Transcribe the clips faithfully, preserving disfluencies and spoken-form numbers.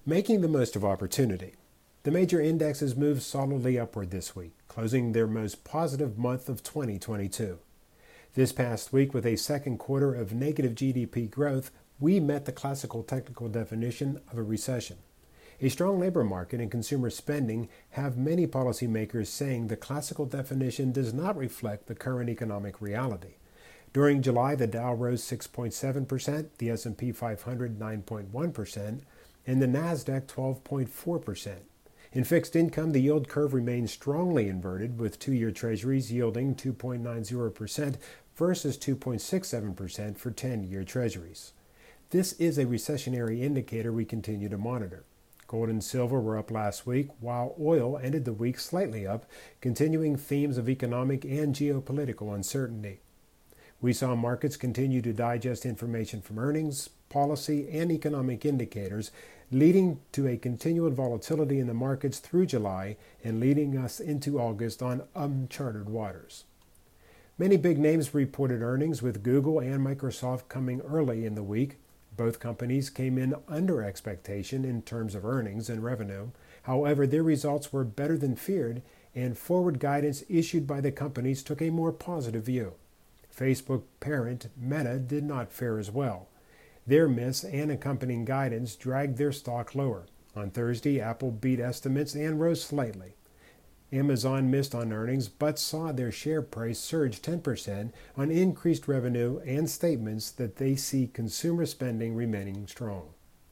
Making the most of opportunity. The major indexes moved solidly upward this week, closing their most positive month of twenty twenty-two. This past week, with a second quarter of negative G D P growth, we met the classical technical definition of a recession. A strong labor market and consumer spending have many policymakers saying the classical definition does not reflect the current economic reality. During July, the Dow rose six point seven percent, the S and P five hundred nine point one percent, and the Nasdaq twelve point four percent. In fixed income, the yield curve remains strongly inverted, with two-year treasuries yielding two point nine zero percent versus two point six seven percent for ten-year treasuries. This is a recessionary indicator we continue to monitor. Gold and silver were up last week, while oil ended the week slightly up, continuing themes of economic and geopolitical uncertainty. We saw markets continue to digest information from earnings, policy, and economic indicators, leading to a continued volatility in the markets through July and leading us into August on uncharted waters. Many big names reported earnings, with Google and Microsoft coming early in the week. Both companies came in under expectation in terms of earnings and revenue. However, their results were better than feared, and forward guidance issued by the companies took a more positive view. Facebook parent Meta did not fare as well. Their miss and accompanying guidance dragged their stock lower. On Thursday, Apple beat estimates and rose slightly. Amazon missed on earnings but saw their share price surge ten percent on increased revenue and statements that they see consumer spending remaining strong.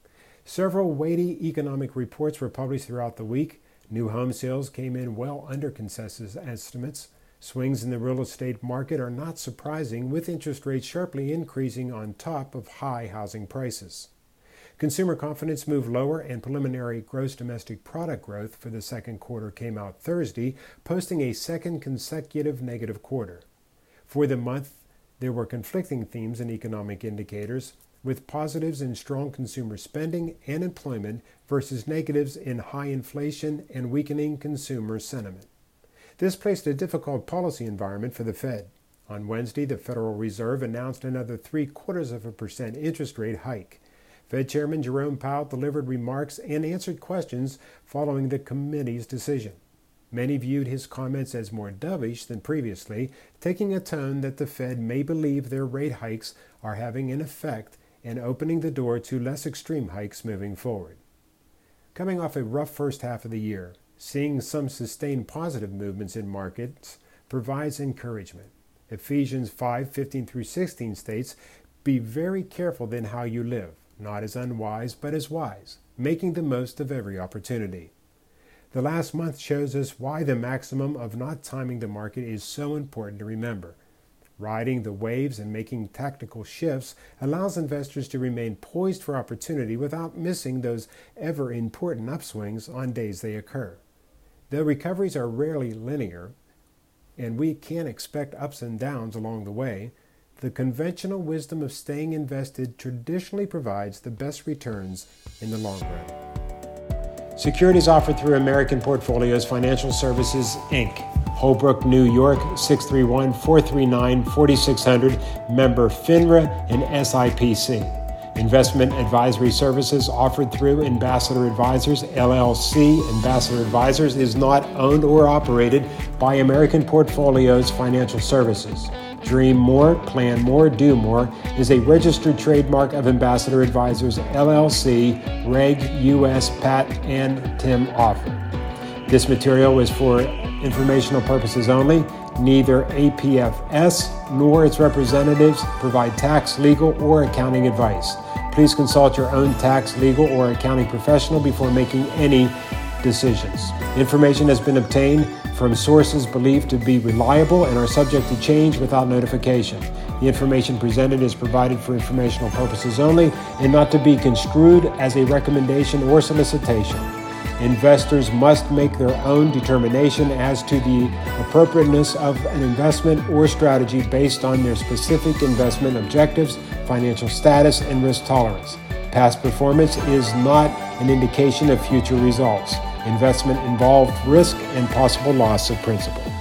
Several weighty economic reports were published throughout the week. New home sales came in well under consensus estimates. Swings in the real estate market are not surprising, with interest rates sharply increasing on top of high housing prices. Consumer confidence moved lower, and preliminary gross domestic product growth for the second quarter came out Thursday, posting a second consecutive negative quarter. For the month, there were conflicting themes in economic indicators, with positives in strong consumer spending and employment versus negatives in high inflation and weakening consumer sentiment. This placed a difficult policy environment for the Fed. On Wednesday, the Federal Reserve announced another three-quarters of a percent interest rate hike. Fed Chairman Jerome Powell delivered remarks and answered questions following the committee's decision. Many viewed his comments as more dovish than previously, taking a tone that the Fed may believe their rate hikes are having an effect and opening the door to less extreme hikes moving forward. Coming off a rough first half of the year, seeing some sustained positive movements in markets provides encouragement. Ephesians five fifteen through sixteen states, "Be very careful then how you live, not as unwise but as wise, making the most of every opportunity." The last month shows us why the maximum of not timing the market is so important to remember. Riding the waves and making tactical shifts allows investors to remain poised for opportunity without missing those ever-important upswings on days they occur. Though recoveries are rarely linear, and we can expect ups and downs along the way, the conventional wisdom of staying invested traditionally provides the best returns in the long run. Securities offered through American Portfolios Financial Services, Incorporated. Holbrook, New York, six three one, four three nine, four six zero zero, member FINRA and S I P C. Investment advisory services offered through Ambassador Advisors, L L C. Ambassador Advisors is not owned or operated by American Portfolios Financial Services. Dream More, Plan More, Do More is a registered trademark of Ambassador Advisors, L L C, Reg U S Pat and Tim Offer. This material is for informational purposes only. Neither A P F S nor its representatives provide tax, legal, or accounting advice. Please consult your own tax, legal, or accounting professional before making any decisions. Information has been obtained from sources believed to be reliable and are subject to change without notification. The information presented is provided for informational purposes only and not to be construed as a recommendation or solicitation. Investors must make their own determination as to the appropriateness of an investment or strategy based on their specific investment objectives, financial status, and risk tolerance. Past performance is not an indication of future results. Investment involved risk and possible loss of principal.